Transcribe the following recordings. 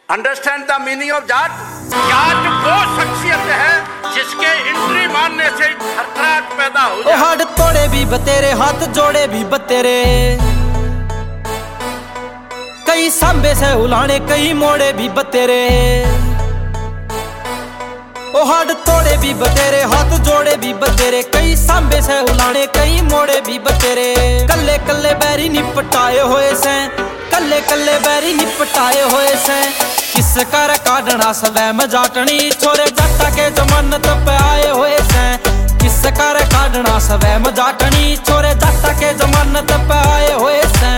Understand the meaning of Jat. Jat वो शख्सियत है जिसके एंट्री मारने से थरथराहट पैदा हो जाए। हाथ तोड़े भी बतेरे, हाथ जोड़े भी बतेरे, कई सांबे से उलाने कई मोड़े भी बतेरे। ओ हाथ तोड़े भी बतेरे, हाथ जोड़े भी बतेरे, कई सांबे से उलाने कई मोड़े भी बतेरे। कल्ले कल्ले बैरी निपटाए होए से, कल्ले कल्ले बैरी निपटाए होए से, किस कर काढ़ना सवै मजाटनी छोरे जट्टा के जमानत पे आए होए से। किस कर काढ़ना सवै मजाटनी छोरे जट्टा के जमानत पे आए होए से।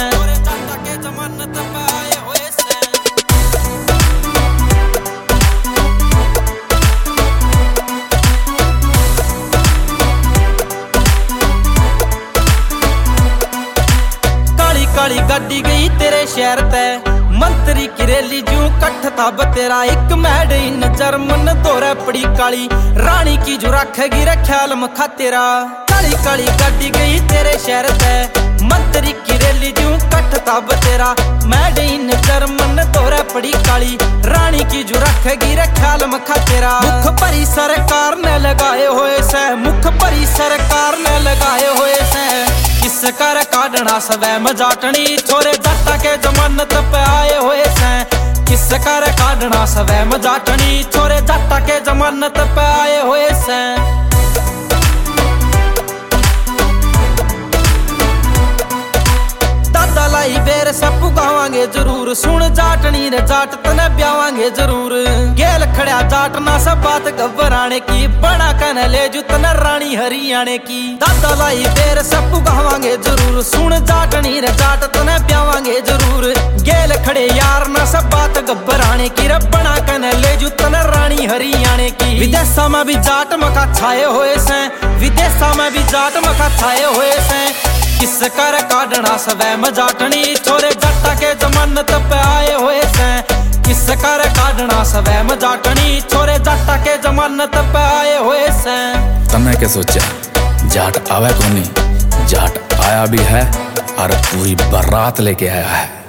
काली काली गाड़ी गई तेरे शहर ते, मंत्री की रैली जू कट्ठ था बतेरा। एक मैड इन जर्मन दौरे पड़ी काली, रानी की जो रखेगी ख्याल मखा तेरा। काली काली गाड़ी गई तेरे शहर ते, मंत्री की रैली जू कट्ठ था बतेरा। मैड इन जर्मन दौरे पड़ी काली, रानी की जो रखेगी ख्याल मखा तेरा। मुख भरी सरकार ने लगाए हुए से, मुख भरी सरकार ने लगाए हुए से, किस कर काढ़ना सवै मजाटनी छोरे जट्टा के जमानत पे आए हुए से। किस कर काढ़ना सवै मजाटनी छोरे जट्टा के जमानत पे आए हुए से। दादा लाई बेर से पुगावांगे जरूर, सुन जाटनी रे जाट तने ब्यावांगे जरूर। गेल खड़ा जाट ना सब बात घबराने की, बना कन ले जुतन रानी हरियाणे की। दादा लाई बेर से पुगावांगे जरूर, सुन जाटनी रे जाट तने ब्यावांगे जरूर। गेल खड़े यार ना सब बात घबराने की, बना कन ले जुतन रानी हरियाणे की। विदेशा में भी जाट मका छाए हुए से, विदेशा में भी जाट मका छाए हुए से, किस कर काढ़ना सवै मजाटनी छोरे जट्टा के जमानत पे आए हुए से। किस कर काढ़ना सवै मजाटनी छोरे जट्टा के जमानत पे आए हुए से। तने के सोचा जाट आवे कोनी, जाट आया भी है और पूरी बारात लेके आया है।